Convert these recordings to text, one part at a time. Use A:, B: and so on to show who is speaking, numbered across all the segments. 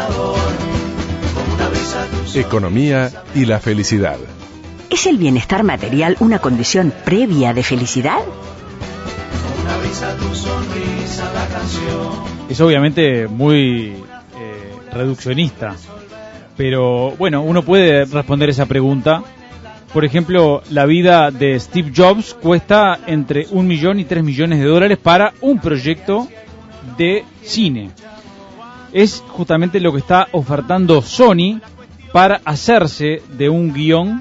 A: Economía y la felicidad.
B: ¿Es el bienestar material una condición previa de felicidad?
C: Es obviamente muy reduccionista, pero bueno, uno puede responder esa pregunta. Por ejemplo, la vida de Steve Jobs cuesta entre 1 millón y 3 millones de dólares para un proyecto de cine. Es justamente lo que está ofertando Sony para hacerse de un guión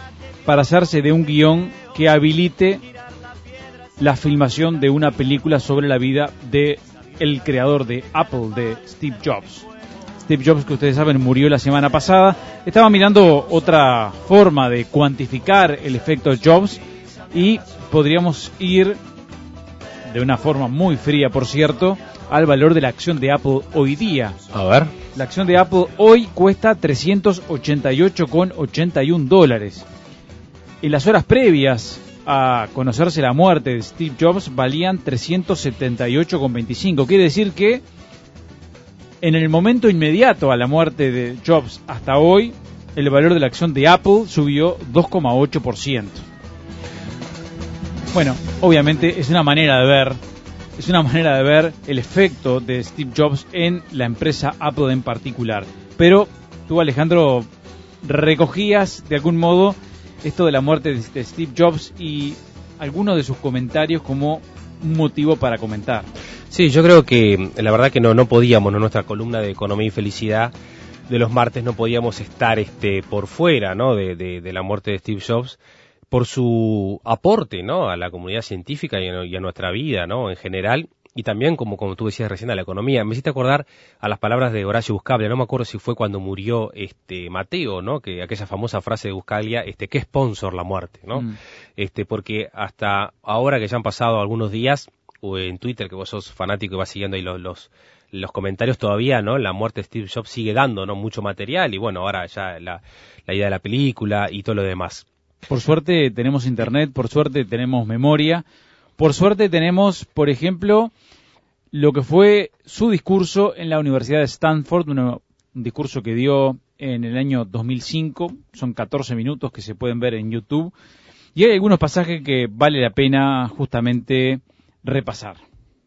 C: que habilite la filmación de una película sobre la vida de el creador de Apple, de Steve Jobs. Steve Jobs, que ustedes saben, murió la semana pasada. Estaba mirando otra forma de cuantificar el efecto Jobs y podríamos ir, de una forma muy fría, por cierto, al valor de la acción de Apple hoy día.
D: A ver.
C: La acción de Apple hoy cuesta $388,81. En las horas previas a conocerse la muerte de Steve Jobs valían $378,25. Quiere decir que en el momento inmediato a la muerte de Jobs hasta hoy, el valor de la acción de Apple subió 2,8%. Bueno, obviamente es una manera de ver el efecto de Steve Jobs en la empresa Apple en particular. Pero tú, Alejandro, recogías de algún modo esto de la muerte de Steve Jobs y algunos de sus comentarios como un motivo para comentar.
D: Sí, yo creo que la verdad que no podíamos, en nuestra columna de Economía y Felicidad de los martes no podíamos estar por fuera, ¿no?, de la muerte de Steve Jobs, por su aporte, ¿no?, a la comunidad científica y a nuestra vida, ¿no?, en general, y también, como tú decías recién, a la economía. Me hiciste acordar a las palabras de Horacio Buscaglia. No me acuerdo si fue cuando murió Mateo, ¿no?, que aquella famosa frase de Buscaglia, qué sponsor la muerte, ¿no? Porque hasta ahora que ya han pasado algunos días, o en Twitter, que vos sos fanático y vas siguiendo ahí los comentarios todavía, ¿no?, la muerte de Steve Jobs sigue dando, ¿no?, mucho material, y bueno, ahora ya la idea de la película y todo lo demás.
C: Por suerte tenemos internet, por suerte tenemos memoria, por suerte tenemos, por ejemplo, lo que fue su discurso en la Universidad de Stanford, un discurso que dio en el año 2005, son 14 minutos que se pueden ver en YouTube, y hay algunos pasajes que vale la pena justamente repasar.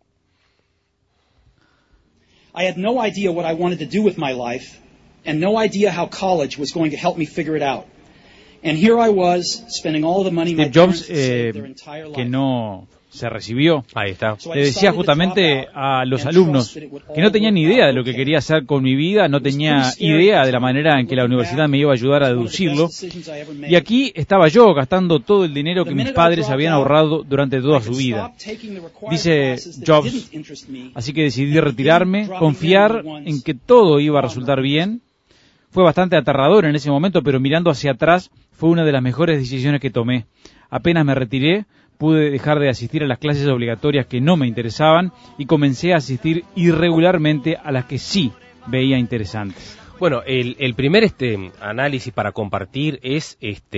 E: I had no idea what I wanted to do with my life, and no idea how college was going to help me figure it out. And here I was, spending all the money my parents had saved their entire life.
C: Que no se recibió.
D: Ahí está.
C: Le decía justamente a los alumnos que no tenía ni idea de lo que quería hacer con mi vida, no tenía idea de la manera en que la universidad me iba a ayudar a deducirlo. Y aquí estaba yo gastando todo el dinero que mis padres habían ahorrado durante toda su vida. Dice Jobs, así que decidí retirarme, confiar en que todo iba a resultar bien. Fue bastante aterrador en ese momento, pero mirando hacia atrás fue una de las mejores decisiones que tomé. Apenas me retiré, pude dejar de asistir a las clases obligatorias que no me interesaban y comencé a asistir irregularmente a las que sí veía interesantes.
D: Bueno, el primer análisis para compartir es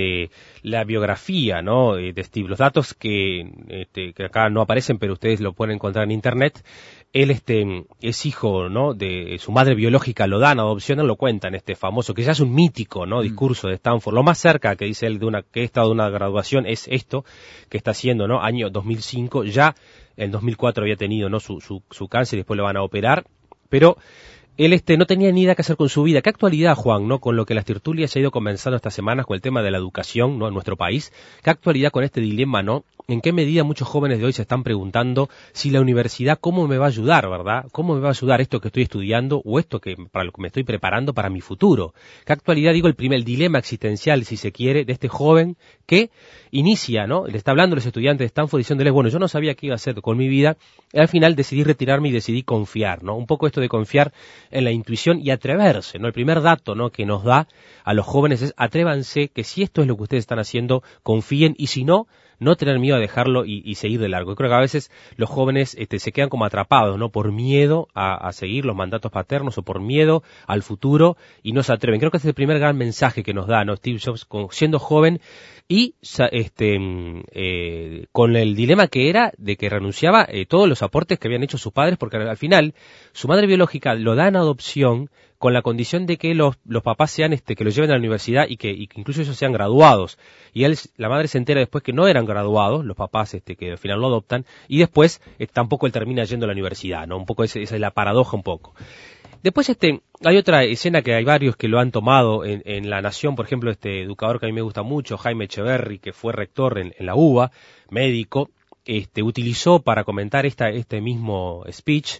D: la biografía, ¿no?, de Steve. Los datos que acá no aparecen, pero ustedes lo pueden encontrar en internet. Él es hijo, ¿no?, de su madre biológica, lo dan a adopción, lo cuentan, famoso, que ya es un mítico, ¿no?, discurso de Stanford. Lo más cerca que dice él que he estado de una graduación es esto que está haciendo, ¿no?, año 2005. Ya en 2004 había tenido, ¿no?, su cáncer y después lo van a operar, pero él no tenía ni idea qué hacer con su vida. Qué actualidad, Juan, ¿no?, con lo que las tertulias se ha ido comenzando estas semanas con el tema de la educación, ¿no?, en nuestro país. Qué actualidad con este dilema, ¿no? En qué medida muchos jóvenes de hoy se están preguntando si la universidad cómo me va a ayudar, ¿verdad? ¿Cómo me va a ayudar esto que estoy estudiando o esto para lo que me estoy preparando para mi futuro? Qué actualidad, digo, el dilema existencial, si se quiere, de este joven que inicia, ¿no? Le está hablando a los estudiantes de Stanford diciéndoles, bueno, yo no sabía qué iba a hacer con mi vida, y al final decidí retirarme y decidí confiar, ¿no? Un poco esto de confiar en la intuición y atreverse, ¿no? El primer dato, ¿no?, que nos da a los jóvenes es atrévanse, que si esto es lo que ustedes están haciendo, confíen, y si no tener miedo a dejarlo y seguir de largo. Yo creo que a veces los jóvenes se quedan como atrapados, ¿no?, por miedo a seguir los mandatos paternos o por miedo al futuro y no se atreven. Creo que ese es el primer gran mensaje que nos da, ¿no?, Steve Jobs siendo joven y con el dilema que era de que renunciaba todos los aportes que habían hecho sus padres, porque al final su madre biológica lo da en adopción con la condición de que los papás sean que los lleven a la universidad y que incluso ellos sean graduados. Y la madre se entera después que no eran graduados, los papás que al final lo adoptan, y después tampoco él termina yendo a la universidad, ¿no? Un poco esa es la paradoja un poco. Después hay otra escena que hay varios que lo han tomado en La Nación, por ejemplo, educador que a mí me gusta mucho, Jaime Echeverry, que fue rector en la UBA, médico, utilizó para comentar este mismo speech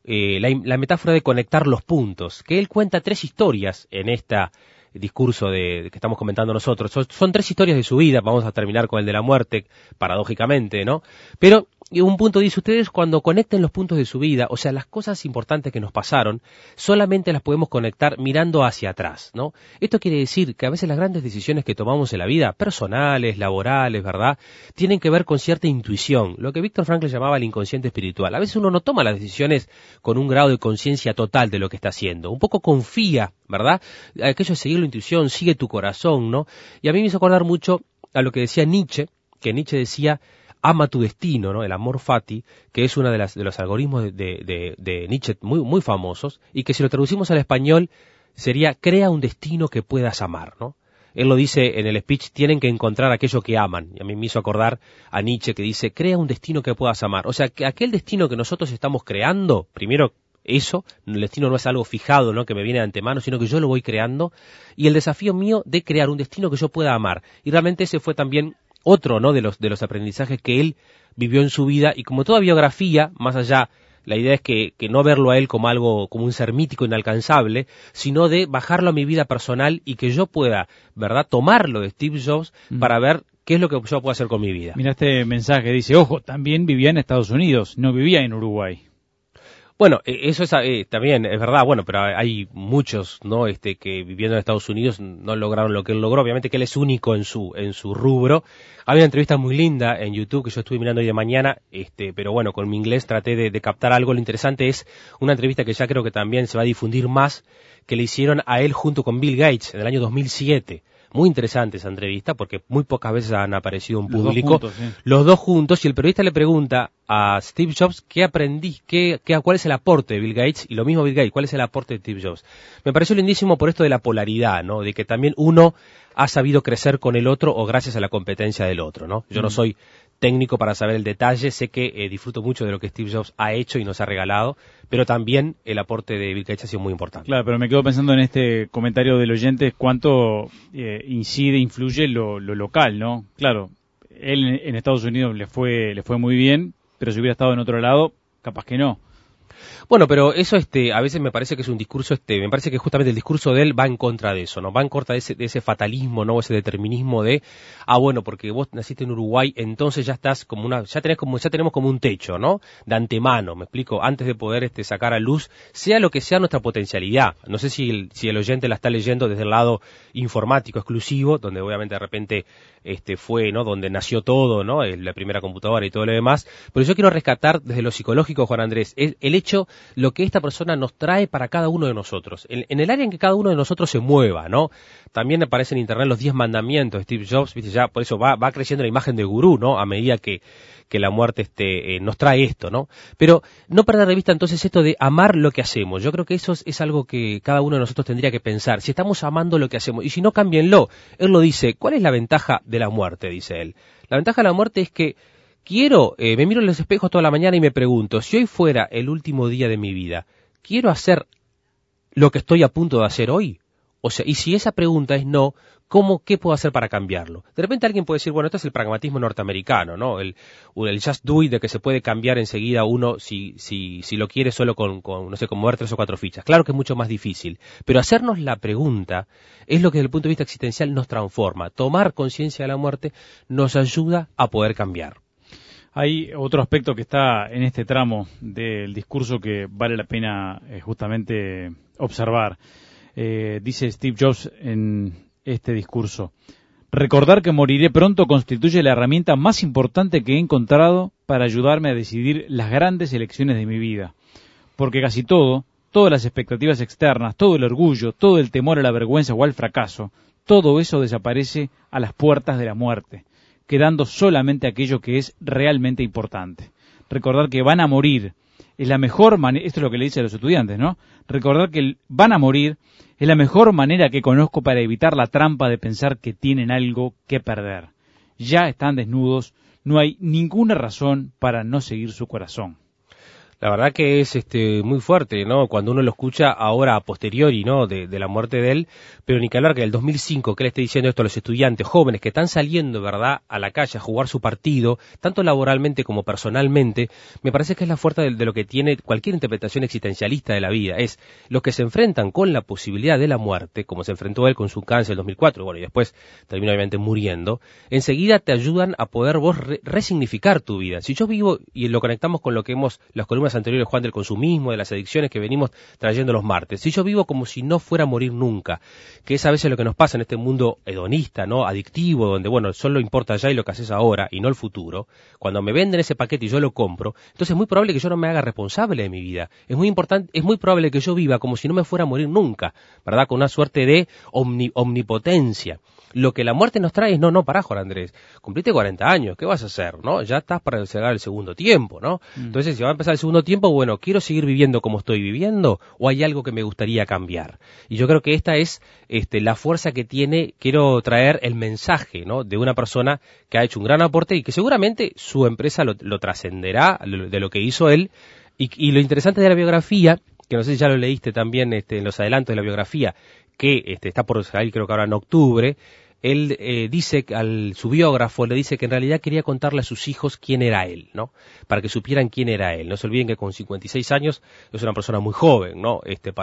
D: la metáfora de conectar los puntos, que él cuenta 3 historias en discurso que estamos comentando nosotros. Son 3 historias de su vida, vamos a terminar con el de la muerte, paradójicamente, ¿no? Pero un punto dice, ustedes cuando conecten los puntos de su vida, o sea, las cosas importantes que nos pasaron, solamente las podemos conectar mirando hacia atrás, ¿no? Esto quiere decir que a veces las grandes decisiones que tomamos en la vida, personales, laborales, ¿verdad?, tienen que ver con cierta intuición, lo que Víctor Frankl llamaba el inconsciente espiritual. A veces uno no toma las decisiones con un grado de conciencia total de lo que está haciendo, un poco confía, ¿verdad?, aquello es seguir la intuición, sigue tu corazón, ¿no? Y a mí me hizo acordar mucho a lo que decía Nietzsche, que Nietzsche decía, ama tu destino, ¿no? El amor fati, que es uno de los algoritmos de Nietzsche muy, muy famosos, y que si lo traducimos al español sería, crea un destino que puedas amar, ¿no? Él lo dice en el speech, tienen que encontrar aquello que aman, y a mí me hizo acordar a Nietzsche que dice, crea un destino que puedas amar. O sea, que aquel destino que nosotros estamos creando, primero eso, el destino no es algo fijado, ¿no?, que me viene de antemano, sino que yo lo voy creando, y el desafío mío de crear un destino que yo pueda amar. Y realmente ese fue también otro, ¿no?, de los aprendizajes que él vivió en su vida, y como toda biografía, más allá, la idea es que no verlo a él como un ser mítico inalcanzable, sino de bajarlo a mi vida personal y que yo pueda, ¿verdad?, tomarlo de Steve Jobs para ver qué es lo que yo puedo hacer con mi vida.
C: Mira este mensaje, dice, ojo, también vivía en Estados Unidos, no vivía en Uruguay.
D: Bueno, eso es también es verdad, bueno, pero hay muchos, ¿no?, que viviendo en Estados Unidos no lograron lo que él logró. Obviamente que él es único en su rubro. Había una entrevista muy linda en YouTube que yo estuve mirando hoy de mañana, pero bueno, con mi inglés traté de captar algo. Lo interesante es una entrevista que ya creo que también se va a difundir más, que le hicieron a él junto con Bill Gates en el año 2007. Muy interesante esa entrevista porque muy pocas veces han aparecido en público los dos juntos, y el periodista le pregunta a Steve Jobs cuál es el aporte de Bill Gates, y lo mismo Bill Gates, cuál es el aporte de Steve Jobs. Me pareció lindísimo por esto de la polaridad, ¿no?, de que también uno ha sabido crecer con el otro o gracias a la competencia del otro, ¿no? Yo no soy técnico para saber el detalle, sé que disfruto mucho de lo que Steve Jobs ha hecho y nos ha regalado, pero también el aporte de Bill Gates ha sido muy importante.
C: Claro, pero me quedo pensando en este comentario del oyente, cuánto influye lo local, ¿no? Claro, él en Estados Unidos le fue muy bien, pero si hubiera estado en otro lado, capaz que no.
D: Bueno, pero eso a veces me parece que es un discurso, me parece que justamente el discurso de él va en contra de eso, ¿no? Va en contra de ese fatalismo, ¿no? Ese determinismo de, bueno, porque vos naciste en Uruguay, entonces ya estás ya tenemos como un techo, ¿no?, de antemano, me explico, antes de poder sacar a luz, sea lo que sea nuestra potencialidad. No sé si el oyente la está leyendo desde el lado informático exclusivo, donde obviamente de repente fue, ¿no?, donde nació todo, ¿no?, la primera computadora y todo lo demás, pero yo quiero rescatar desde lo psicológico, Juan Andrés, el hecho, lo que esta persona nos trae para cada uno de nosotros, en el área en que cada uno de nosotros se mueva, ¿no? También aparece en internet los 10 mandamientos de Steve Jobs, ¿viste? Ya por eso va creciendo la imagen de gurú, ¿no?, a medida que la muerte nos trae esto, ¿no? Pero no perder de vista entonces esto de amar lo que hacemos. Yo creo que eso es algo que cada uno de nosotros tendría que pensar, si estamos amando lo que hacemos, y si no, cámbienlo. Él lo dice, ¿cuál es la ventaja de la muerte?, dice él. La ventaja de la muerte es que me miro en los espejos toda la mañana y me pregunto, si hoy fuera el último día de mi vida, ¿quiero hacer lo que estoy a punto de hacer hoy? O sea, y si esa pregunta es no, ¿qué puedo hacer para cambiarlo? De repente alguien puede decir, bueno, esto es el pragmatismo norteamericano, ¿no? El just do it, de que se puede cambiar enseguida uno si lo quiere solo con mover 3 o 4 fichas. Claro que es mucho más difícil, pero hacernos la pregunta es lo que desde el punto de vista existencial nos transforma. Tomar conciencia de la muerte nos ayuda a poder cambiar.
C: Hay otro aspecto que está en este tramo del discurso que vale la pena justamente observar. Dice Steve Jobs en este discurso: recordar que moriré pronto constituye la herramienta más importante que he encontrado para ayudarme a decidir las grandes elecciones de mi vida. Porque casi todas las expectativas externas, todo el orgullo, todo el temor a la vergüenza o al fracaso, todo eso desaparece a las puertas de la muerte, quedando solamente aquello que es realmente importante. Recordar que van a morir es la mejor manera, esto es lo que le dice a los estudiantes, ¿no? Recordar que van a morir es la mejor manera que conozco para evitar la trampa de pensar que tienen algo que perder. Ya están desnudos, no hay ninguna razón para no seguir su corazón.
D: La verdad que es muy fuerte, ¿no? Cuando uno lo escucha ahora a posteriori, ¿no? De la muerte de él, pero ni que hablar que en el 2005 que él esté diciendo esto a los estudiantes jóvenes que están saliendo, ¿verdad?, a la calle a jugar su partido, tanto laboralmente como personalmente, me parece que es la fuerza de lo que tiene cualquier interpretación existencialista de la vida. Es los que se enfrentan con la posibilidad de la muerte, como se enfrentó él con su cáncer en 2004, bueno, y después terminó obviamente muriendo, enseguida te ayudan a poder vos resignificar tu vida. Si yo vivo, y lo conectamos con lo que las columnas anteriores, Juan, del consumismo, de las adicciones que venimos trayendo los martes. Si yo vivo como si no fuera a morir nunca, que es a veces lo que nos pasa en este mundo hedonista, ¿no?, adictivo, donde, bueno, solo importa ya y lo que haces ahora y no el futuro, cuando me venden ese paquete y yo lo compro, entonces es muy probable que yo no me haga responsable de mi vida. Es muy probable que yo viva como si no me fuera a morir nunca, ¿verdad?, con una suerte de omnipotencia. Lo que la muerte nos trae es, no, pará, Juan Andrés, cumpliste 40 años, ¿qué vas a hacer? ¿No? Ya estás para llegar el segundo tiempo, ¿no? Entonces, si va a empezar el segundo tiempo, bueno, ¿quiero seguir viviendo como estoy viviendo o hay algo que me gustaría cambiar? Y yo creo que esta es la fuerza que quiero traer el mensaje, ¿no?, de una persona que ha hecho un gran aporte y que seguramente su empresa lo trascenderá de lo que hizo él. Y lo interesante de la biografía, que no sé si ya lo leíste también en los adelantos de la biografía, que está por salir creo que ahora en octubre, él dice, su biógrafo le dice que en realidad quería contarle a sus hijos quién era él, ¿no? Para que supieran quién era él. No se olviden que con 56 años es una persona muy joven, ¿no?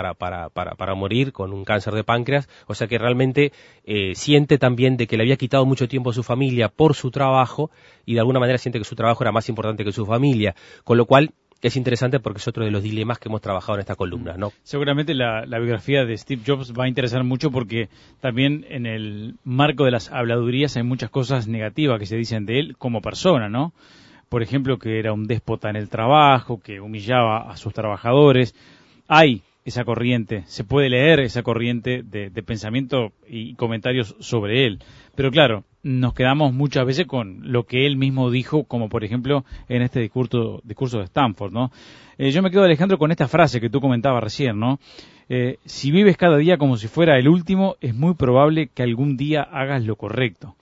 D: Para morir con un cáncer de páncreas, o sea que realmente siente también de que le había quitado mucho tiempo a su familia por su trabajo y de alguna manera siente que su trabajo era más importante que su familia, con lo cual es interesante porque es otro de los dilemas que hemos trabajado en esta columna, ¿no?
C: Seguramente la biografía de Steve Jobs va a interesar mucho porque también en el marco de las habladurías hay muchas cosas negativas que se dicen de él como persona, ¿no? Por ejemplo, que era un déspota en el trabajo, que humillaba a sus trabajadores. Hay esa corriente, se puede leer esa corriente de pensamiento y comentarios sobre él. Pero claro, nos quedamos muchas veces con lo que él mismo dijo, como por ejemplo en este discurso de Stanford, ¿no? Yo me quedo, Alejandro, con esta frase que tú comentabas recién, ¿no? Si vives cada día como si fuera el último, es muy probable que algún día hagas lo correcto.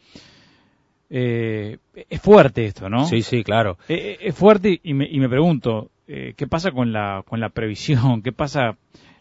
C: Es fuerte esto, ¿no?
D: Sí, claro.
C: Es fuerte y me pregunto, ¿qué pasa con la previsión? ¿Qué pasa?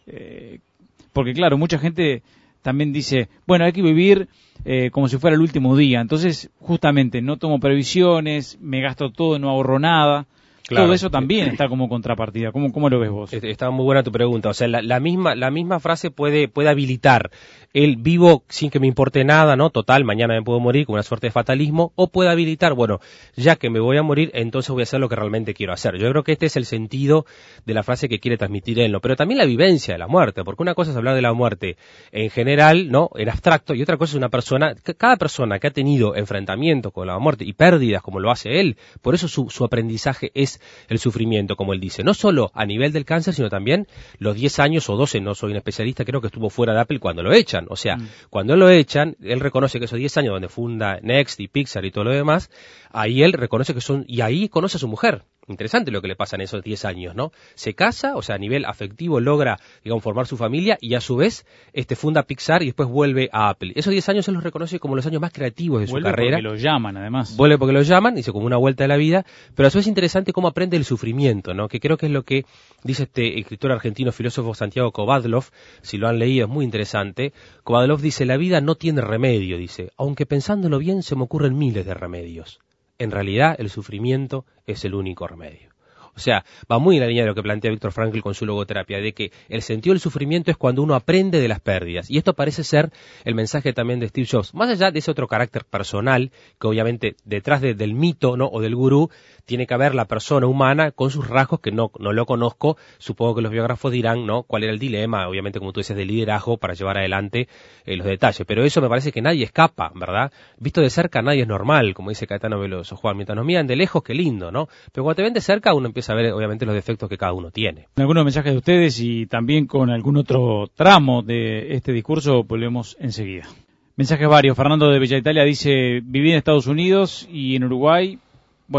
C: Porque claro, mucha gente también dice, bueno, hay que vivir como si fuera el último día. Entonces, justamente, no tomo previsiones, me gasto todo, no ahorro nada. Claro. Todo eso también está como contrapartida. ¿Cómo lo ves vos?
D: Está muy buena tu pregunta. O sea, la misma frase puede habilitar el vivo sin que me importe nada, ¿no? Total, mañana me puedo morir con una suerte de fatalismo. O puede habilitar, bueno, ya que me voy a morir, entonces voy a hacer lo que realmente quiero hacer. Yo creo que este es el sentido de la frase que quiere transmitir él, ¿no? Pero también la vivencia de la muerte, porque una cosa es hablar de la muerte en general, ¿no?, en abstracto, y otra cosa es cada persona que ha tenido enfrentamiento con la muerte y pérdidas como lo hace él, por eso su aprendizaje es el sufrimiento, como él dice, no solo a nivel del cáncer, sino también los 10 años o 12, no soy un especialista, creo que estuvo fuera de Apple cuando lo echan, o sea, cuando lo echan, él reconoce que esos 10 años donde funda Next y Pixar y todo lo demás, ahí él reconoce que y ahí conoce a su mujer. Interesante lo que le pasa en esos 10 años, ¿no? Se casa, o sea, a nivel afectivo logra, digamos, formar su familia y a su vez funda Pixar y después vuelve a Apple. Esos 10 años él los reconoce como los años más creativos de su carrera.
C: Vuelve porque lo llaman, además.
D: Vuelve porque lo llaman, dice como una vuelta de la vida, pero a su vez es interesante cómo aprende el sufrimiento, ¿no? Que creo que es lo que dice este escritor argentino filósofo Santiago Kovadlov, si lo han leído es muy interesante. Kovadlov dice, la vida no tiene remedio, dice, aunque pensándolo bien se me ocurren miles de remedios. En realidad, el sufrimiento es el único remedio. O sea, va muy en la línea de lo que plantea Viktor Frankl con su logoterapia, de que el sentido del sufrimiento es cuando uno aprende de las pérdidas. Y esto parece ser el mensaje también de Steve Jobs. Más allá de ese otro carácter personal, que obviamente detrás del mito, ¿no?, o del gurú, tiene que haber la persona humana con sus rasgos que no lo conozco. Supongo que los biógrafos dirán, ¿no?, cuál era el dilema, obviamente, como tú dices, de liderazgo para llevar adelante los detalles. Pero eso me parece que nadie escapa, ¿verdad? Visto de cerca nadie es normal, como dice Caetano Veloso. Juan, mientras nos miran de lejos, qué lindo, ¿no? Pero cuando te ven de cerca, uno empieza a ver, obviamente, los defectos que cada uno tiene.
C: Algunos mensajes de ustedes y también con algún otro tramo de este discurso volvemos enseguida. Mensajes varios. Fernando de Bella Italia dice, viví en Estados Unidos y en Uruguay, bueno,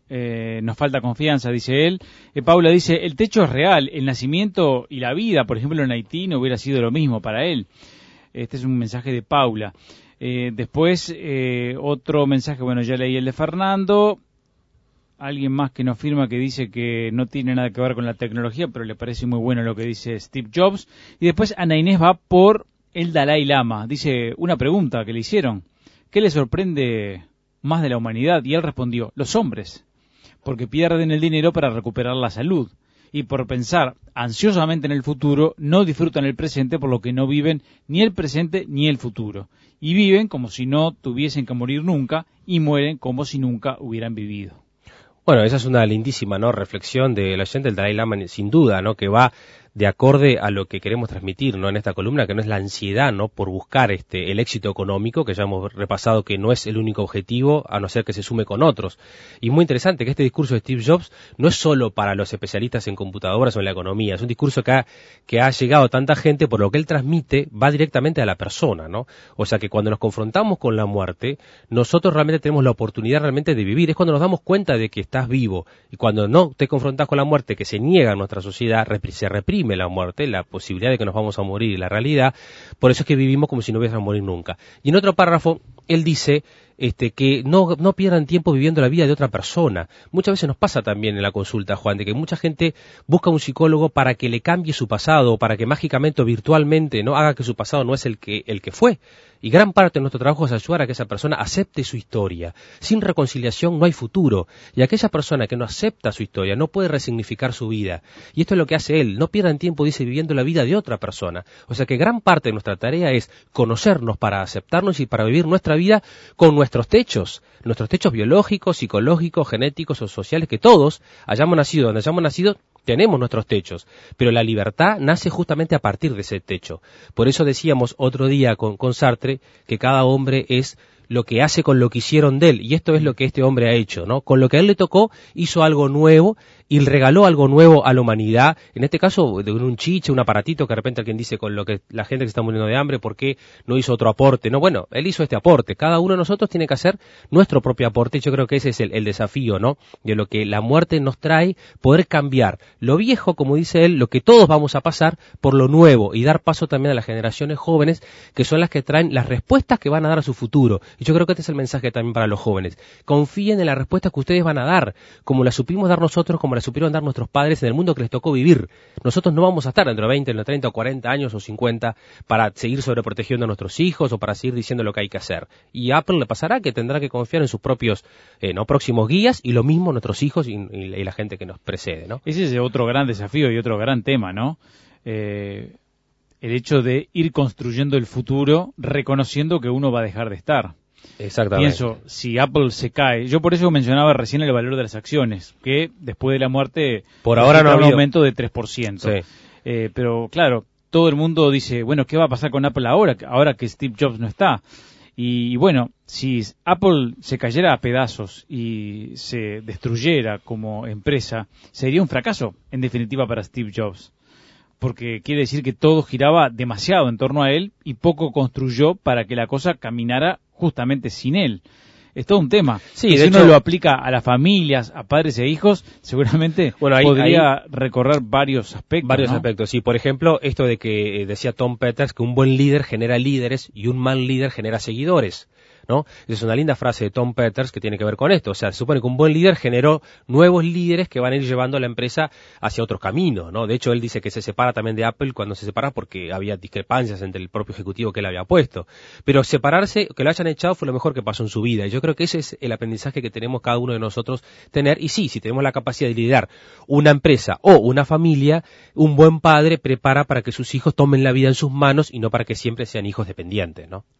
C: nos falta confianza, dice él. Paula dice, el techo es real, el nacimiento y la vida, por ejemplo, en Haití no hubiera sido lo mismo para él. Este es un mensaje de Paula. Después, otro mensaje, bueno, ya leí el de Fernando. Alguien más que nos firma que dice que no tiene nada que ver con la tecnología, pero le parece muy bueno lo que dice Steve Jobs. Y después Ana Inés va por el Dalai Lama. Dice una pregunta que le hicieron. ¿Qué le sorprende más de la humanidad? Y él respondió, los hombres, porque pierden el dinero para recuperar la salud. Y por pensar ansiosamente en el futuro, no disfrutan el presente, por lo que no viven ni el presente ni el futuro. Y viven como si no tuviesen que morir nunca, y mueren como si nunca hubieran vivido.
D: Bueno, esa es una lindísima, ¿no?, reflexión del oyente del Dalai Lama, sin duda, ¿no?, que va de acorde a lo que queremos transmitir, ¿no?, en esta columna, que no es la ansiedad, ¿no?, por buscar el éxito económico, que ya hemos repasado que no es el único objetivo, a no ser que se sume con otros. Y muy interesante que este discurso de Steve Jobs no es solo para los especialistas en computadoras o en la economía, es un discurso que ha llegado a tanta gente, por lo que él transmite, va directamente a la persona, ¿no? O sea que cuando nos confrontamos con la muerte, nosotros realmente tenemos la oportunidad realmente de vivir, es cuando nos damos cuenta de que estás vivo, y cuando no te confrontas con la muerte, que se niega en nuestra sociedad, se reprime la muerte, la posibilidad de que nos vamos a morir, la realidad, por eso es que vivimos como si no hubiésemos a morir nunca. Y en otro párrafo, él dice que no pierdan tiempo viviendo la vida de otra persona. Muchas veces nos pasa también en la consulta, Juan, de que mucha gente busca un psicólogo para que le cambie su pasado, para que mágicamente o virtualmente no haga que su pasado no es el que fue. Y gran parte de nuestro trabajo es ayudar a que esa persona acepte su historia. Sin reconciliación no hay futuro. Y aquella persona que no acepta su historia no puede resignificar su vida. Y esto es lo que hace él. No pierdan tiempo, dice, viviendo la vida de otra persona. O sea que gran parte de nuestra tarea es conocernos para aceptarnos y para vivir nuestra vida con nuestros techos biológicos, psicológicos, genéticos o sociales, que todos hayamos nacido donde hayamos nacido, tenemos nuestros techos, pero la libertad nace justamente a partir de ese techo. Por eso decíamos otro día con Sartre que cada hombre es lo que hace con lo que hicieron de él, y esto es lo que este hombre ha hecho, ¿no? Con lo que a él le tocó, hizo algo nuevo y regaló algo nuevo a la humanidad, en este caso de un chiche, un aparatito que de repente alguien dice con lo que la gente que se está muriendo de hambre, ¿por qué no hizo otro aporte? No, bueno, él hizo este aporte, cada uno de nosotros tiene que hacer nuestro propio aporte, y yo creo que ese es el desafío, ¿no?, de lo que la muerte nos trae, poder cambiar lo viejo, como dice él, lo que todos vamos a pasar, por lo nuevo, y dar paso también a las generaciones jóvenes, que son las que traen las respuestas que van a dar a su futuro. Y yo creo que este es el mensaje también para los jóvenes. Confíen en las respuestas que ustedes van a dar, como las supimos dar nosotros, como las supieron dar nuestros padres en el mundo que les tocó vivir. Nosotros no vamos a estar dentro de 20, dentro de 30 o 40 años o 50 para seguir sobreprotegiendo a nuestros hijos o para seguir diciendo lo que hay que hacer. Y a Apple le pasará que tendrá que confiar en sus propios próximos guías, y lo mismo nuestros hijos y la gente que nos precede, ¿no?
C: Ese es otro gran desafío y otro gran tema, ¿no? El hecho de ir construyendo el futuro reconociendo que uno va a dejar de estar.
D: Exactamente.
C: Pienso, si Apple se cae, yo por eso mencionaba recién el valor de las acciones, que después de la muerte
D: por ahora no ha
C: un
D: habido
C: aumento de 3%.
D: Sí.
C: Pero claro, todo el mundo dice, bueno, ¿qué va a pasar con Apple ahora que Steve Jobs no está? Y bueno, si Apple se cayera a pedazos y se destruyera como empresa, sería un fracaso, en definitiva, para Steve Jobs. Porque quiere decir que todo giraba demasiado en torno a él y poco construyó para que la cosa caminara justamente sin él. Es todo un tema.
D: Sí,
C: si uno lo aplica a las familias, a padres e hijos, seguramente podría recorrer varios aspectos.
D: Varios
C: ¿no?
D: aspectos, sí. Por ejemplo, esto de que decía Tom Peters, que un buen líder genera líderes y un mal líder genera seguidores, ¿no? Es una linda frase de Tom Peters que tiene que ver con esto. O sea, se supone que un buen líder generó nuevos líderes que van a ir llevando a la empresa hacia otros caminos, ¿no? De hecho, él dice que se separa también de Apple cuando se separa porque había discrepancias entre el propio ejecutivo que él había puesto. Pero separarse, que lo hayan echado, fue lo mejor que pasó en su vida. Y yo creo que ese es el aprendizaje que tenemos cada uno de nosotros tener. Y sí, si tenemos la capacidad de liderar una empresa o una familia, un buen padre prepara para que sus hijos tomen la vida en sus manos y no para que siempre sean hijos dependientes, ¿no?